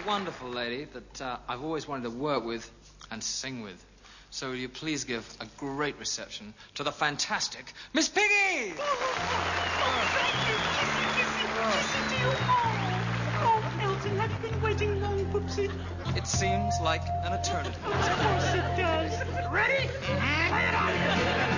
wonderful lady that I've always wanted to work with and sing with. So will you please give a great reception to the fantastic Miss Piggy? Oh, thank you. Kissy to you. Oh, Elton, have you been waiting long, Poopsie? It seems like an eternity. Of course it does. Ready? Play it on!